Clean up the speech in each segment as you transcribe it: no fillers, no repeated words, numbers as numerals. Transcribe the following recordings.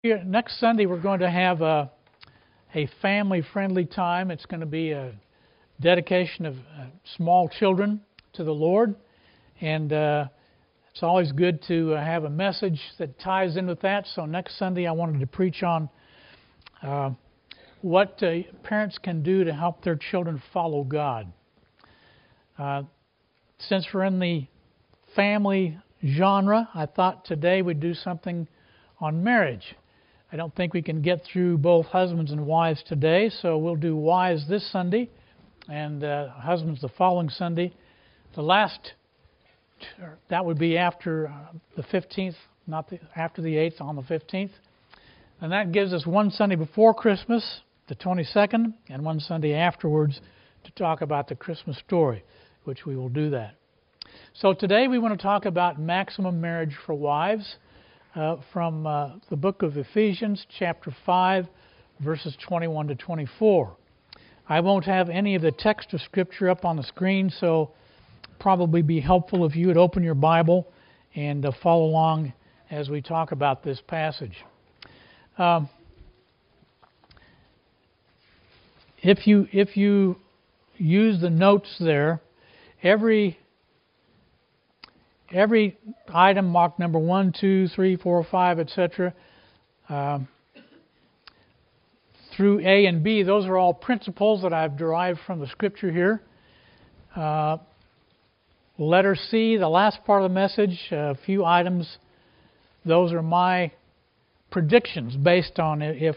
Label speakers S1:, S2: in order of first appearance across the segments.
S1: Next Sunday, we're going to have a family-friendly time. It's going to be a dedication of small children to the Lord. And it's always good to have a message that ties in with that. So next Sunday, I wanted to preach on what parents can do to help their children follow God. Since we're in the family genre, I thought today we'd do something on marriage. I don't think we can get through both husbands and wives today, so we'll do wives this Sunday and husbands the following Sunday. The last, that would be after the 15th, after the 8th, on the 15th. And that gives us one Sunday before Christmas, the 22nd, and one Sunday afterwards to talk about the Christmas story, which we will do that. So today we want to talk about maximum marriage for wives. From the book of Ephesians, chapter 5, verses 21 to 24. I won't have any of the text of Scripture up on the screen, so probably be helpful if you would open your Bible and follow along as we talk about this passage. If you use the notes there, every item marked number 1, 2, 3, 4, 5, etc. Through A and B, those are all principles that I've derived from the Scripture here. Letter C, the last part of the message, a few items. Those are my predictions based on if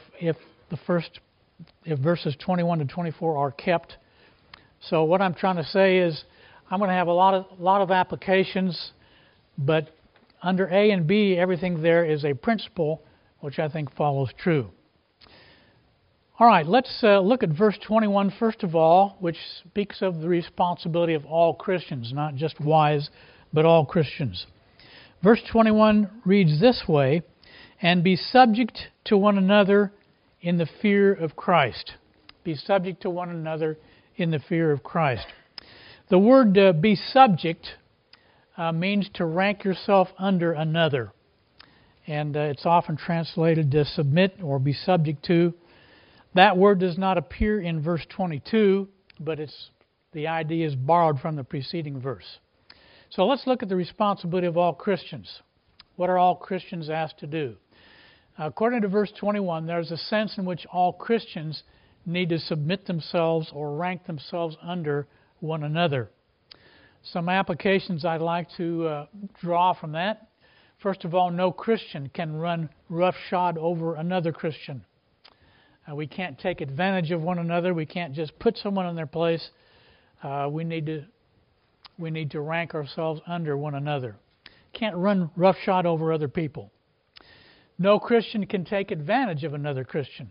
S1: verses 21 to 24 are kept. So what I'm trying to say is I'm going to have a lot of applications. But under A and B, everything there is a principle which I think follows true. All right, let's look at verse 21 first of all, which speaks of the responsibility of all Christians, not just wives, but all Christians. Verse 21 reads this way, "And be subject to one another in the fear of Christ." Be subject to one another in the fear of Christ. The word be subject means to rank yourself under another. And it's often translated to submit or be subject to. That word does not appear in verse 22, but the idea is borrowed from the preceding verse. So let's look at the responsibility of all Christians. What are all Christians asked to do? According to verse 21, there's a sense in which all Christians need to submit themselves or rank themselves under one another. Some applications I'd like to draw from that. First of all, no Christian can run roughshod over another Christian. We can't take advantage of one another. We can't just put someone in their place. We need to rank ourselves under one another. Can't run roughshod over other people. No Christian can take advantage of another Christian.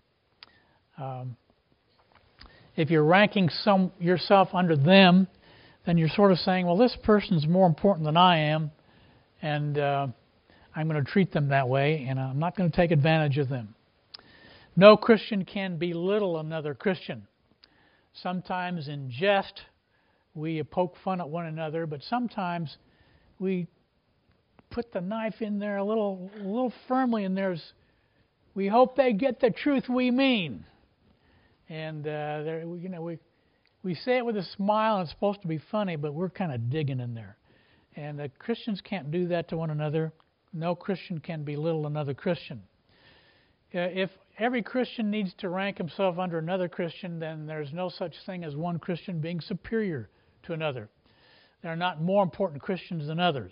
S1: If you're ranking yourself under them, then you're sort of saying, well, this person's more important than I am, and I'm going to treat them that way, and I'm not going to take advantage of them. No Christian can belittle another Christian. Sometimes in jest, we poke fun at one another, but sometimes we put the knife in there a little firmly, and we hope they get the truth we mean. And we say it with a smile, and it's supposed to be funny, but we're kind of digging in there. And Christians can't do that to one another. No Christian can belittle another Christian. If every Christian needs to rank himself under another Christian, then there's no such thing as one Christian being superior to another. There are not more important Christians than others.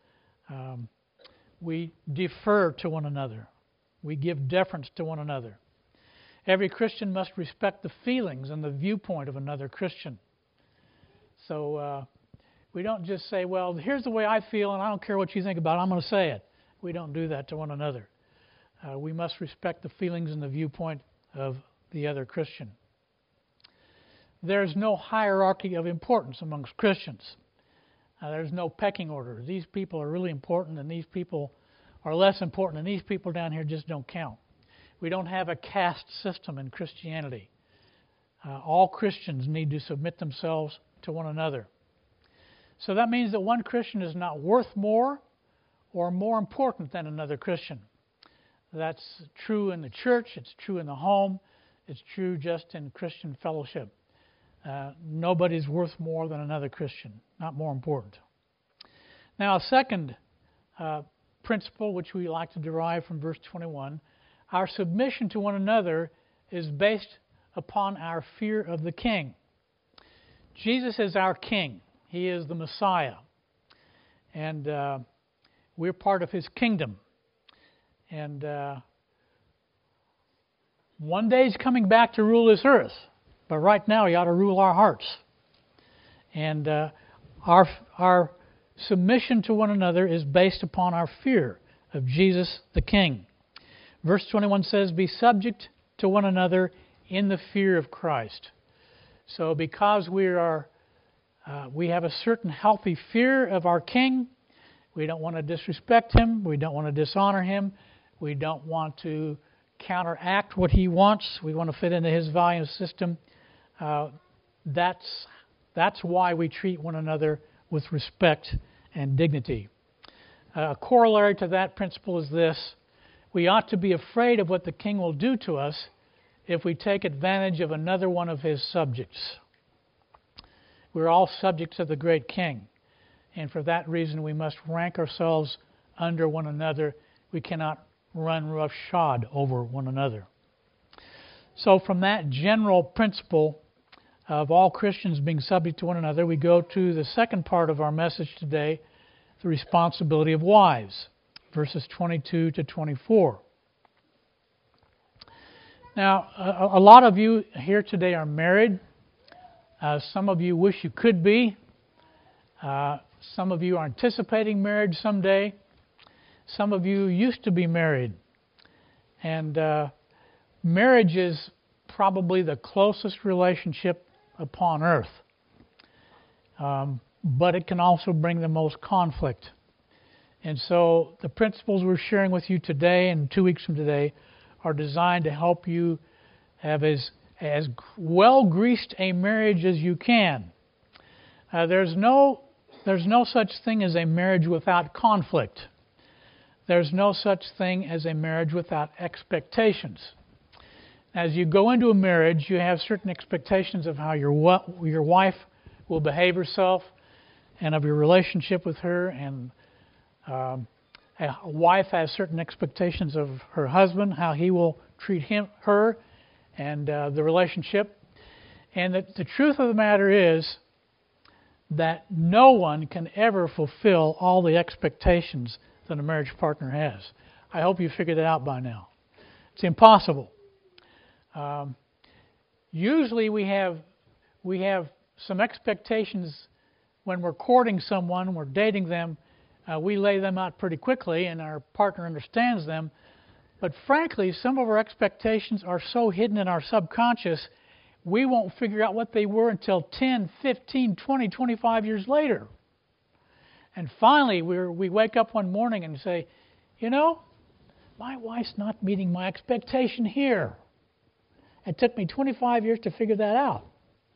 S1: We defer to one another. We give deference to one another. Every Christian must respect the feelings and the viewpoint of another Christian. So we don't just say, well, here's the way I feel, and I don't care what you think about it, I'm going to say it. We don't do that to one another. We must respect the feelings and the viewpoint of the other Christian. There's no hierarchy of importance amongst Christians. There's no pecking order. These people are really important, and these people are less important, and these people down here just don't count. We don't have a caste system in Christianity. All Christians need to submit themselves to one another. So that means that one Christian is not worth more or more important than another Christian. That's true in the church. It's true in the home. It's true just in Christian fellowship. Nobody's worth more than another Christian, not more important. Now, a second principle which we like to derive from verse 21, our submission to one another is based upon our fear of the King. Jesus is our King. He is the Messiah. And we're part of His kingdom. And one day He's coming back to rule this earth. But right now He ought to rule our hearts. And our submission to one another is based upon our fear of Jesus the King. Verse 21 says, "Be subject to one another in the fear of Christ." So because we have a certain healthy fear of our King, we don't want to disrespect Him, we don't want to dishonor Him, we don't want to counteract what He wants, we want to fit into His value system. That's why we treat one another with respect and dignity. A corollary to that principle is this: we ought to be afraid of what the King will do to us if we take advantage of another one of His subjects. We're all subjects of the great King, and for that reason we must rank ourselves under one another. We cannot run roughshod over one another. So from that general principle of all Christians being subject to one another, we go to the second part of our message today, the responsibility of wives, verses 22 to 24. Now, a lot of you here today are married. Some of you wish you could be. Some of you are anticipating marriage someday. Some of you used to be married. And marriage is probably the closest relationship upon earth. But it can also bring the most conflict. And so the principles we're sharing with you today and 2 weeks from today are designed to help you have as well greased a marriage as you can. There's no such thing as a marriage without conflict. There's no such thing as a marriage without expectations. As you go into a marriage, you have certain expectations of how your wife will behave herself and of your relationship with her. And a wife has certain expectations of her husband, how he will treat her, and the relationship. And the truth of the matter is that no one can ever fulfill all the expectations that a marriage partner has. I hope you figured that out by now. It's impossible. Usually we have some expectations when we're courting someone, we're dating them. We lay them out pretty quickly, and our partner understands them. But frankly, some of our expectations are so hidden in our subconscious, we won't figure out what they were until 10, 15, 20, 25 years later. And finally, we wake up one morning and say, my wife's not meeting my expectation here. It took me 25 years to figure that out.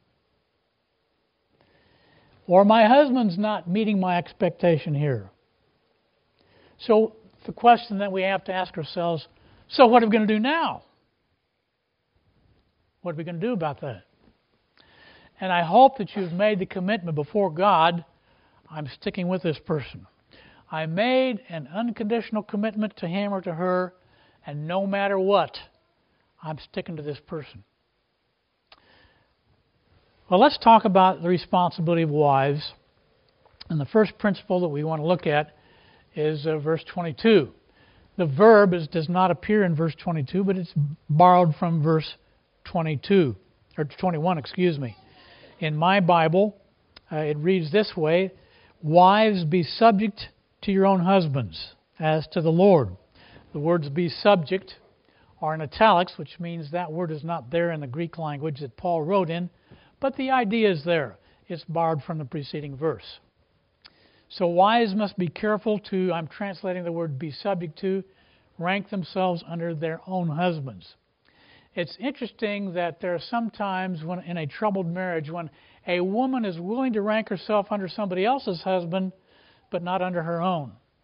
S1: Or my husband's not meeting my expectation here. So the question that we have to ask ourselves, so what are we going to do now? What are we going to do about that? And I hope that you've made the commitment before God, I'm sticking with this person. I made an unconditional commitment to him or to her, and no matter what, I'm sticking to this person. Well, let's talk about the responsibility of wives. And the first principle that we want to look at is verse 22. The verb does not appear in verse 22, but it's borrowed from verse 21. In my Bible, it reads this way: "Wives, be subject to your own husbands, as to the Lord." The words "be subject" are in italics, which means that word is not there in the Greek language that Paul wrote in, but the idea is there. It's borrowed from the preceding verse. So wives must be careful to, I'm translating the word "be subject to," rank themselves under their own husbands. It's interesting that there are some times when in a troubled marriage when a woman is willing to rank herself under somebody else's husband, but not under her own.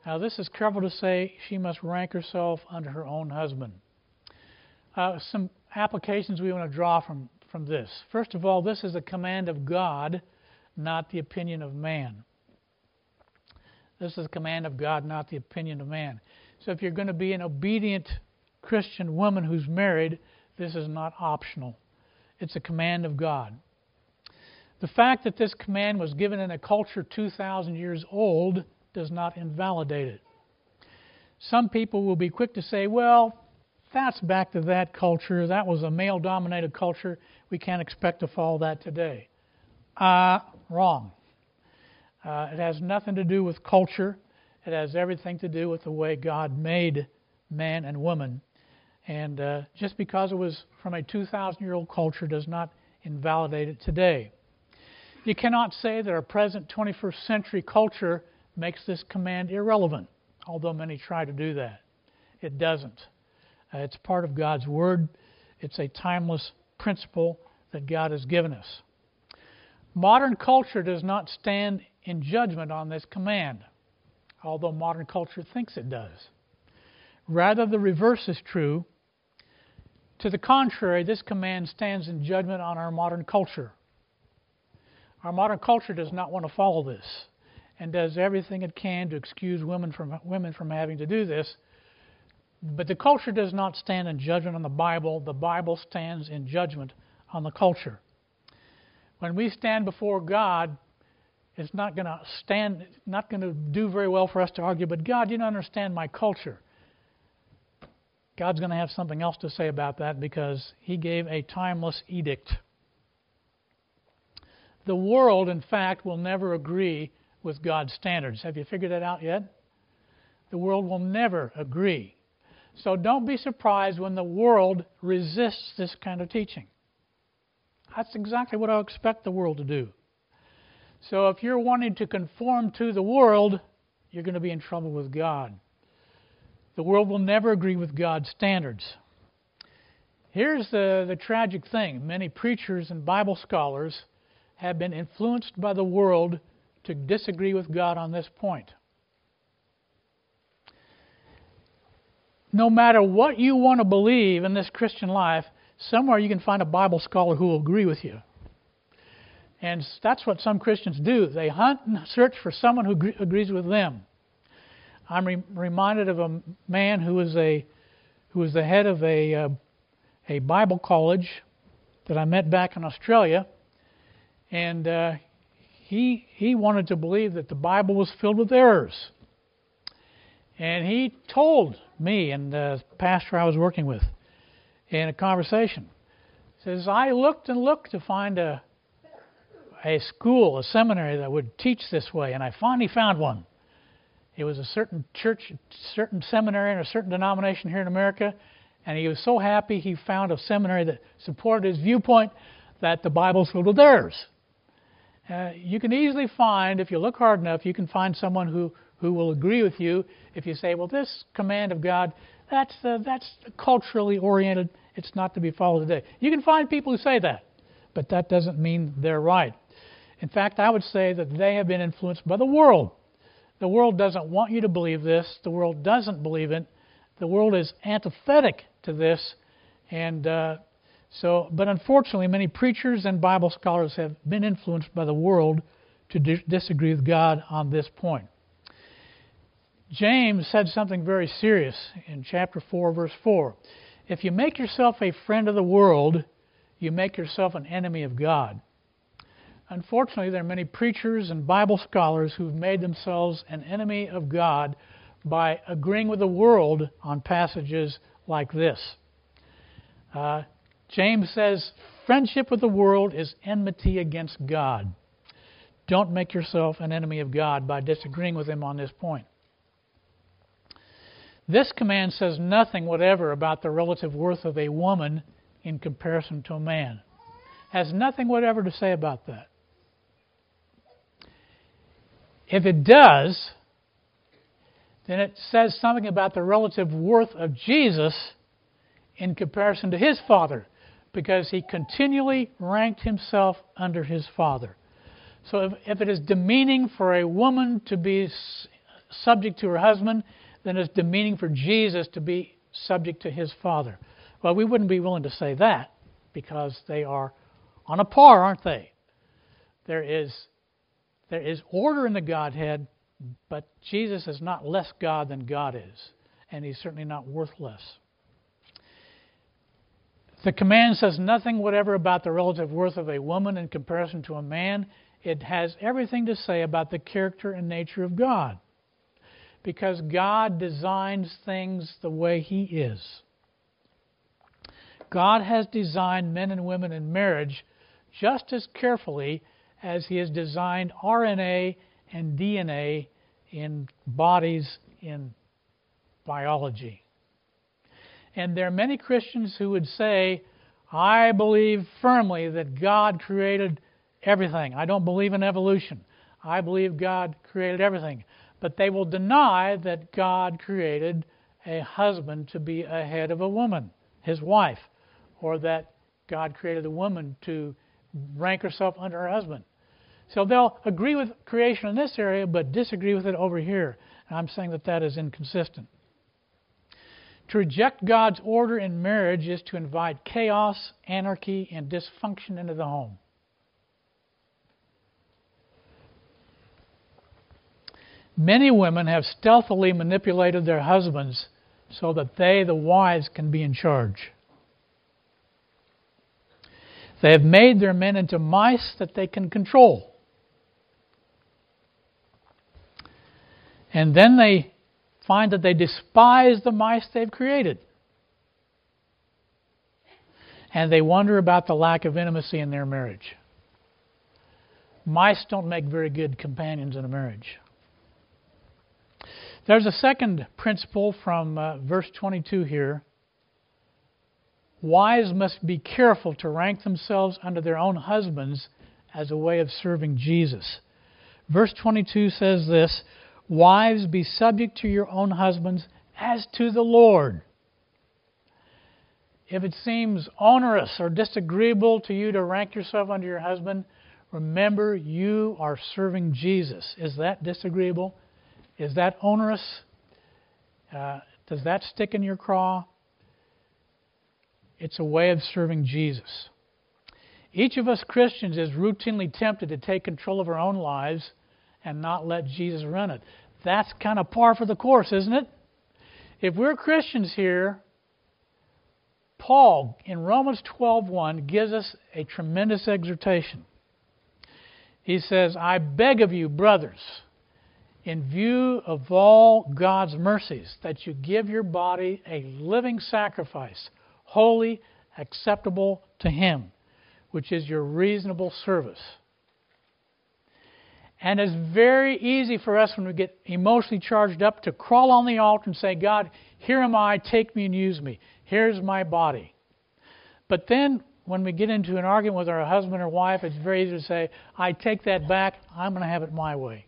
S1: Now, this is careful to say she must rank herself under her own husband. Some applications we want to draw from this. First of all, this is a command of God, not the opinion of man. This is a command of God, not the opinion of man. So if you're going to be an obedient Christian woman who's married, this is not optional. It's a command of God. The fact that this command was given in a culture 2,000 years old does not invalidate it. Some people will be quick to say, well, that's back to that culture. That was a male-dominated culture. We can't expect to follow that today. Wrong. It has nothing to do with culture. It has everything to do with the way God made man and woman. And just because it was from a 2,000-year-old culture does not invalidate it today. You cannot say that our present 21st century culture makes this command irrelevant, although many try to do that. It doesn't. It's part of God's Word. It's a timeless principle that God has given us. Modern culture does not stand in judgment on this command, although modern culture thinks it does. Rather, the reverse is true. To the contrary, this command stands in judgment on our modern culture. Our modern culture does not want to follow this and does everything it can to excuse women from having to do this. But the culture does not stand in judgment on the Bible. The Bible stands in judgment on the culture. When we stand before God, it's not going to do very well for us to argue, but God, you don't understand my culture. God's going to have something else to say about that because He gave a timeless edict. The world, in fact, will never agree with God's standards. Have you figured that out yet? The world will never agree. So don't be surprised when the world resists this kind of teaching. That's exactly what I expect the world to do. So if you're wanting to conform to the world, you're going to be in trouble with God. The world will never agree with God's standards. Here's the tragic thing. Many preachers and Bible scholars have been influenced by the world to disagree with God on this point. No matter what you want to believe in this Christian life, somewhere you can find a Bible scholar who will agree with you. And that's what some Christians do. They hunt and search for someone who agrees with them. I'm reminded of a man who was the head of a Bible college that I met back in Australia, and he wanted to believe that the Bible was filled with errors. And he told me and the pastor I was working with in a conversation, says, I looked and looked to find a school, a seminary that would teach this way, and I finally found one. It was a certain church, certain seminary in a certain denomination here in America, and he was so happy he found a seminary that supported his viewpoint that the Bible's filled with errors. You can easily find, if you look hard enough, you can find someone who will agree with you if you say, well, this command of God, that's culturally oriented. It's not to be followed today. You can find people who say that, but that doesn't mean they're right. In fact, I would say that they have been influenced by the world. The world doesn't want you to believe this. The world doesn't believe it. The world is antithetic to this. But unfortunately, many preachers and Bible scholars have been influenced by the world to disagree with God on this point. James said something very serious in chapter 4, verse 4. If you make yourself a friend of the world, you make yourself an enemy of God. Unfortunately, there are many preachers and Bible scholars who've made themselves an enemy of God by agreeing with the world on passages like this. James says, friendship with the world is enmity against God. Don't make yourself an enemy of God by disagreeing with Him on this point. This command says nothing whatever about the relative worth of a woman in comparison to a man. Has nothing whatever to say about that. If it does, then it says something about the relative worth of Jesus in comparison to His Father, because He continually ranked Himself under His Father. So if it is demeaning for a woman to be subject to her husband, then it's demeaning for Jesus to be subject to his Father. Well, we wouldn't be willing to say that because they are on a par, aren't they? There is order in the Godhead, but Jesus is not less God than God is, and he's certainly not worthless. The command says nothing whatever about the relative worth of a woman in comparison to a man. It has everything to say about the character and nature of God, because God designs things the way He is. God has designed men and women in marriage just as carefully as He has designed RNA and DNA in bodies in biology. And there are many Christians who would say, I believe firmly that God created everything. I don't believe in evolution. I believe God created everything. But they will deny that God created a husband to be a head of a woman, his wife, or that God created a woman to rank herself under her husband. So they'll agree with creation in this area, but disagree with it over here. And I'm saying that that is inconsistent. To reject God's order in marriage is to invite chaos, anarchy, and dysfunction into the home. Many women have stealthily manipulated their husbands so that they, the wives, can be in charge. They have made their men into mice that they can control. And then they find that they despise the mice they've created. And they wonder about the lack of intimacy in their marriage. Mice don't make very good companions in a marriage. There's a second principle from verse 22 here. Wives must be careful to rank themselves under their own husbands as a way of serving Jesus. Verse 22 says this, Wives, be subject to your own husbands as to the Lord. If it seems onerous or disagreeable to you to rank yourself under your husband, remember you are serving Jesus. Is that disagreeable? Is that onerous? Does that stick in your craw? It's a way of serving Jesus. Each of us Christians is routinely tempted to take control of our own lives and not let Jesus run it. That's kind of par for the course, isn't it? If we're Christians here, Paul in Romans 12:1 gives us a tremendous exhortation. He says, I beg of you, brothers, in view of all God's mercies, that you give your body a living sacrifice, holy, acceptable to Him, which is your reasonable service. And it's very easy for us when we get emotionally charged up to crawl on the altar and say, God, here am I, take me and use me. Here's my body. But then when we get into an argument with our husband or wife, it's very easy to say, I take that back, I'm going to have it my way.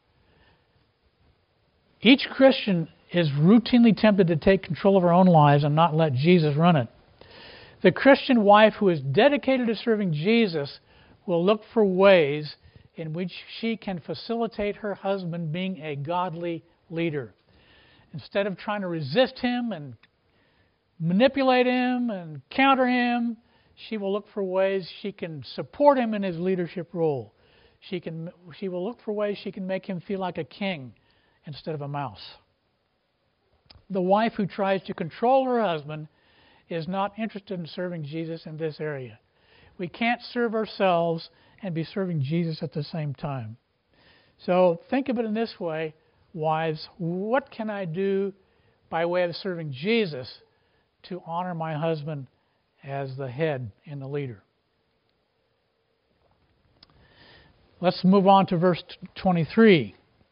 S1: Each Christian is routinely tempted to take control of our own lives and not let Jesus run it. The Christian wife who is dedicated to serving Jesus will look for ways in which she can facilitate her husband being a godly leader. Instead of trying to resist him and manipulate him and counter him, she will look for ways she can support him in his leadership role. She will look for ways she can make him feel like a king instead of a mouse. The wife who tries to control her husband is not interested in serving Jesus in this area. We can't serve ourselves and be serving Jesus at the same time. So think of it in this way, wives, what can I do by way of serving Jesus to honor my husband as the head and the leader? Let's move on to verse 23.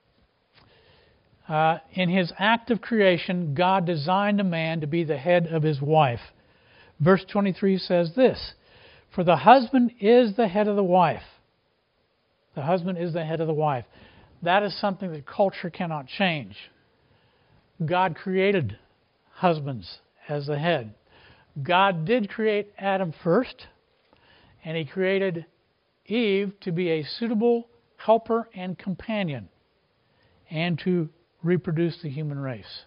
S1: In His act of creation, God designed a man to be the head of his wife. Verse 23 says this, For the husband is the head of the wife. The husband is the head of the wife. That is something that culture cannot change. God created husbands as the head. God did create Adam first, and He created Eve to be a suitable helper and companion, and to reproduce the human race.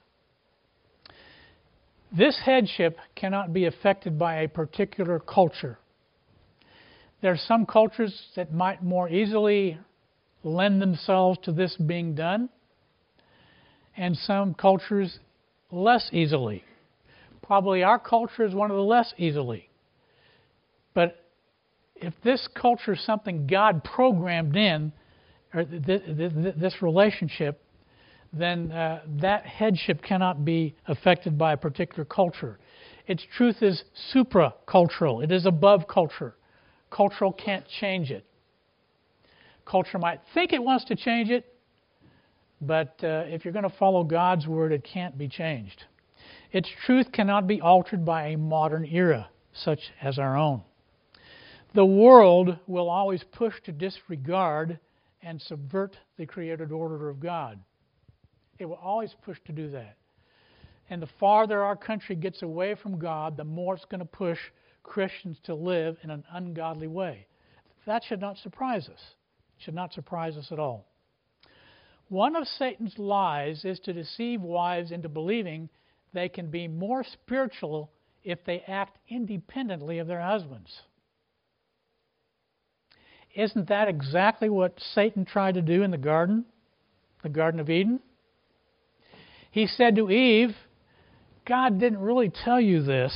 S1: This headship cannot be affected by a particular culture. There are some cultures that might more easily lend themselves to this being done, and some cultures less easily. Probably our culture is one of the less easily. But if this culture is something God programmed in, or this relationship, then that headship cannot be affected by a particular culture. Its truth is supracultural. It is above culture. Cultural can't change it. Culture might think it wants to change it, but if you're going to follow God's word, it can't be changed. Its truth cannot be altered by a modern era, such as our own. The world will always push to disregard and subvert the created order of God. It will always push to do that. And the farther our country gets away from God, the more it's going to push Christians to live in an ungodly way. That should not surprise us. It should not surprise us at all. One of Satan's lies is to deceive wives into believing they can be more spiritual if they act independently of their husbands. Isn't that exactly what Satan tried to do in the Garden of Eden? He said to Eve, God didn't really tell you this.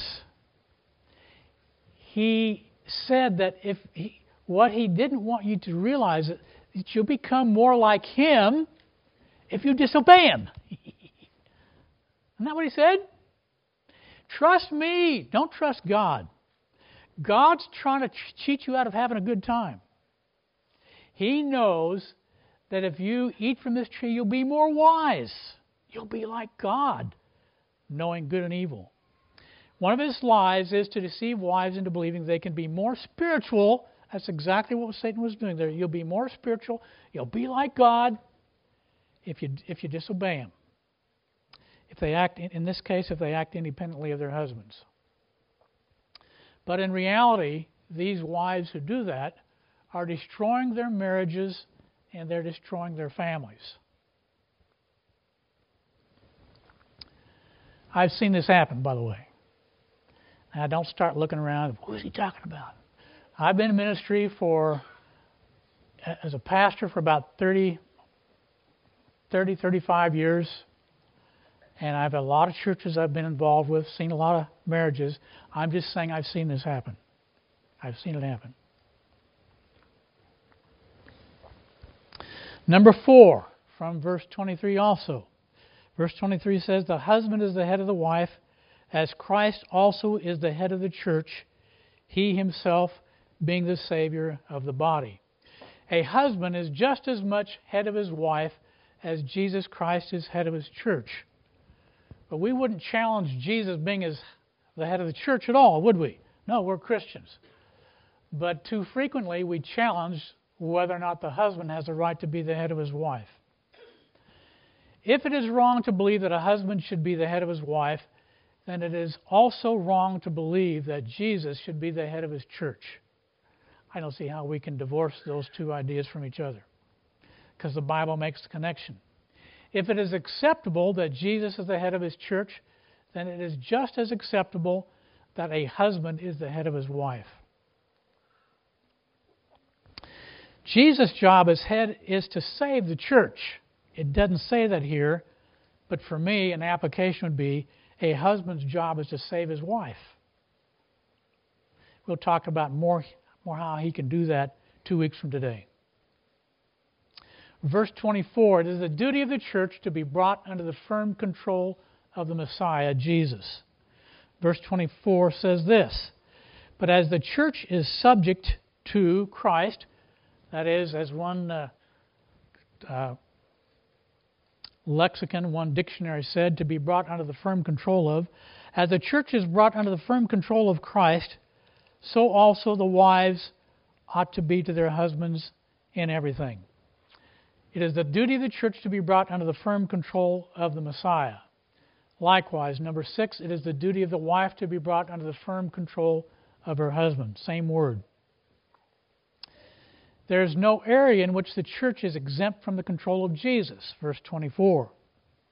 S1: He said that what he didn't want you to realize is that you'll become more like him if you disobey him. Isn't that what he said? Trust me. Don't trust God. God's trying to cheat you out of having a good time. He knows that if you eat from this tree, you'll be more wise. You'll be like God, knowing good and evil. One of his lies is to deceive wives into believing they can be more spiritual. That's exactly what Satan was doing there. You'll be more spiritual. You'll be like God if you disobey him. If they act, in this case, if they act independently of their husbands. But in reality, these wives who do that are destroying their marriages and they're destroying their families. I've seen this happen, by the way. Now, don't start looking around. Who is he talking about? I've been in ministry as a pastor for about 35 years. And I have a lot of churches I've been involved with, seen a lot of marriages. I'm just saying I've seen this happen. I've seen it happen. Number 4, from verse 23 also. Verse 23 says, the husband is the head of the wife, as Christ also is the head of the church, he himself being the Savior of the body. A husband is just as much head of his wife as Jesus Christ is head of his church. But we wouldn't challenge Jesus being the head of the church at all, would we? No, we're Christians. But too frequently we challenge whether or not the husband has the right to be the head of his wife. If it is wrong to believe that a husband should be the head of his wife, then it is also wrong to believe that Jesus should be the head of his church. I don't see how we can divorce those two ideas from each other, because the Bible makes the connection. If it is acceptable that Jesus is the head of his church, then it is just as acceptable that a husband is the head of his wife. Jesus' job as head is to save the church. It doesn't say that here, but for me, an application would be a husband's job is to save his wife. We'll talk about more how he can do that 2 weeks from today. Verse 24, it is the duty of the church to be brought under the firm control of the Messiah, Jesus. Verse 24 says this, but as the church is subject to Christ, that is, as one lexicon, one dictionary said, to be brought under the firm control of, as the church is brought under the firm control of Christ, so also the wives ought to be to their husbands in everything. It is the duty of the church to be brought under the firm control of the Messiah. Likewise, number 6, it is the duty of the wife to be brought under the firm control of her husband. Same word. There is no area in which the church is exempt from the control of Jesus. Verse 24.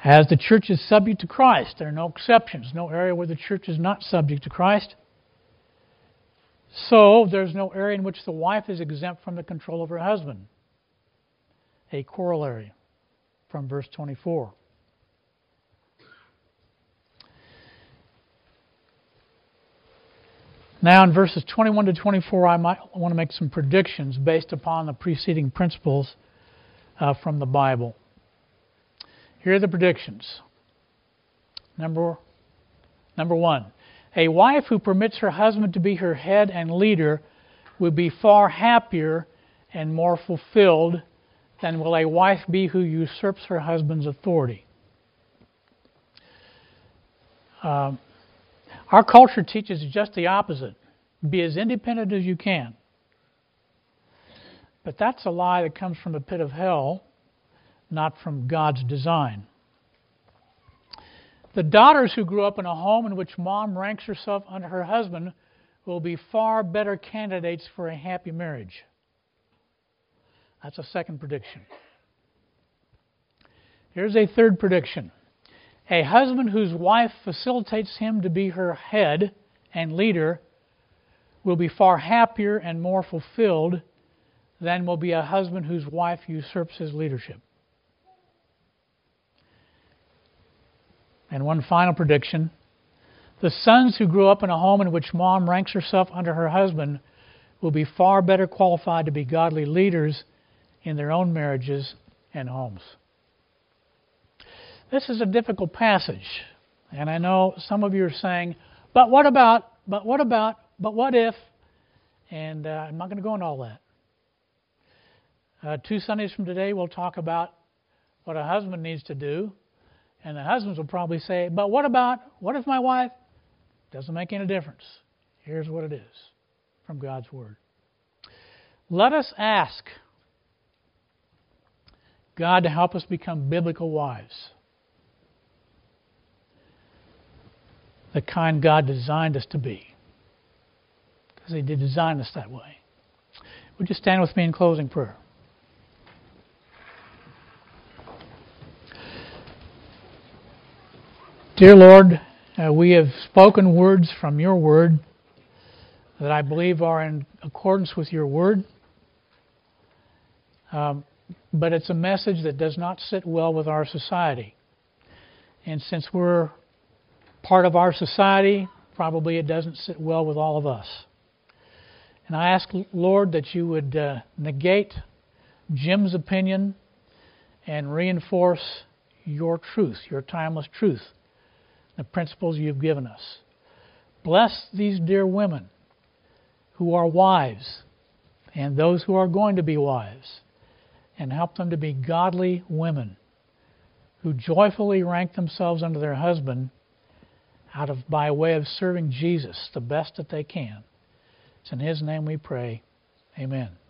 S1: As the church is subject to Christ, there are no exceptions, no area where the church is not subject to Christ. So there's no area in which the wife is exempt from the control of her husband. A corollary from verse 24. Now in verses 21 to 24, I might want to make some predictions based upon the preceding principles from the Bible. Here are the predictions. Number one, a wife who permits her husband to be her head and leader will be far happier and more fulfilled than will a wife be who usurps her husband's authority. Our culture teaches just the opposite. Be as independent as you can. But that's a lie that comes from the pit of hell, not from God's design. The daughters who grew up in a home in which mom ranks herself under her husband will be far better candidates for a happy marriage. That's a second prediction. Here's a third prediction. A husband whose wife facilitates him to be her head and leader will be far happier and more fulfilled than will be a husband whose wife usurps his leadership. And one final prediction. The sons who grew up in a home in which mom ranks herself under her husband will be far better qualified to be godly leaders in their own marriages and homes. This is a difficult passage, and I know some of you are saying, but what about, but what if, and I'm not going to go into all that. 2 Sundays from today, we'll talk about what a husband needs to do, and the husbands will probably say, but what if my wife? Doesn't make any difference. Here's what it is from God's Word. Let us ask God to help us become biblical wives. The kind God designed us to be. Because He did design us that way. Would you stand with me in closing prayer? Dear Lord, we have spoken words from Your Word that I believe are in accordance with Your Word. But it's a message that does not sit well with our society. And since we're part of our society, probably it doesn't sit well with all of us. And I ask, Lord, that You would negate Jim's opinion and reinforce Your truth, Your timeless truth, the principles You've given us. Bless these dear women who are wives and those who are going to be wives, and help them to be godly women who joyfully rank themselves under their husband by way of serving Jesus the best that they can. It's in His name we pray. Amen.